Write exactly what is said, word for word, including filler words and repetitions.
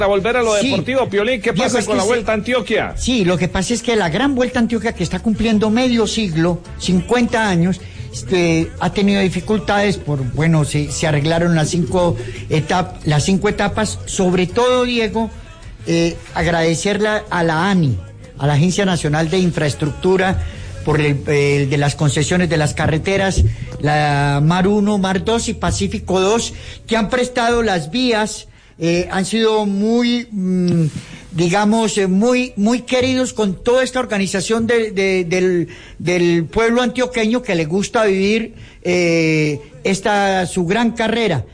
Para volver a lo Sí. deportivo, Piolín, ¿qué Diego, pasa es con que la se- Vuelta a Antioquia? Sí, lo que pasa es que la Gran Vuelta a Antioquia, que está cumpliendo medio siglo, cincuenta años, este, ha tenido dificultades por, bueno, se, se arreglaron las cinco, etap las cinco etapas, sobre todo, Diego, eh, agradecerle a la A N I, a la Agencia Nacional de Infraestructura, por el, el de las concesiones de las carreteras, la Mar uno, Mar dos y Pacífico dos, que han prestado las vías, eh, han sido muy, mmm, digamos, eh, muy, muy queridos con toda esta organización de, de, del, del pueblo antioqueño que le gusta vivir eh, esta su gran carrera.